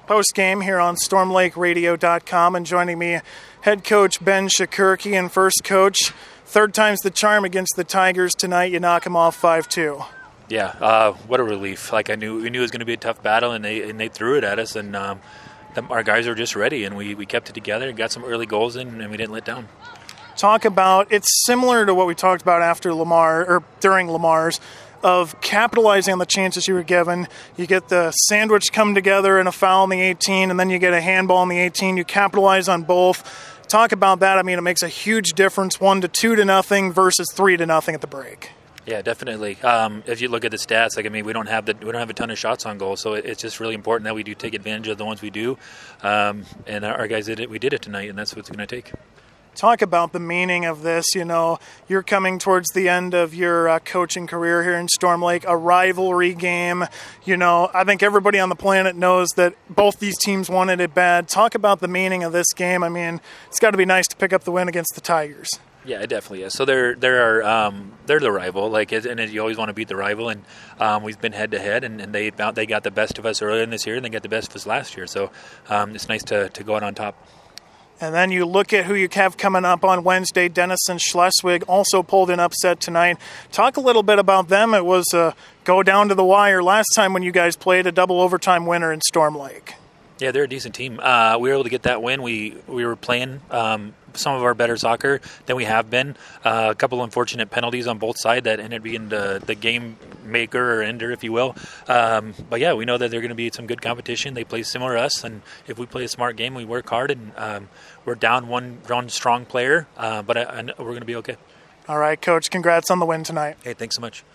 post-game here on StormLakeRadio.com, and joining me, head coach Ben Shekurky, and first coach, third time's the charm against the Tigers tonight. You knock them off 5-2. Yeah, what a relief. We knew it was going to be a tough battle, and they threw it at us, and our guys were just ready, and we kept it together and got some early goals in, and we didn't let down. Talk about, it's similar to what we talked about after Lamar, or during Lamar's, of capitalizing on the chances you were given. You get the sandwich come together and a foul in the 18, and then you get a handball in the 18. You capitalize on both. Talk about that. I mean, it makes a huge difference, 1-2-0 versus 3-0 at the break. Yeah, definitely. If you look at the stats, we don't have a ton of shots on goal, so it's just really important that we do take advantage of the ones we do. And our guys did it. We did it tonight, and that's what it's going to take. Talk about the meaning of this. You know, you're coming towards the end of your coaching career here in Storm Lake, a rivalry game. You know, I think everybody on the planet knows that both these teams wanted it bad. Talk about the meaning of this game. I mean, it's got to be nice to pick up the win against the Tigers. Yeah, it definitely is. So they're the rival, and you always want to beat the rival. And we've been head to head, and they got the best of us earlier in this year, and they got the best of us last year. So it's nice to go out on top. And then you look at who you have coming up on Wednesday. Denison Schleswig also pulled an upset tonight. Talk a little bit about them. It was a go down to the wire last time when you guys played, a double overtime winner in Storm Lake. Yeah, they're a decent team. We were able to get that win. We were playing some of our better soccer than we have been. A couple unfortunate penalties on both sides that ended up being the game maker or ender, if you will. But yeah, we know that they're going to be some good competition. They play similar to us, and if we play a smart game, we work hard, and we're down one strong player, but we're going to be okay. All right, Coach, congrats on the win tonight. Hey, thanks so much.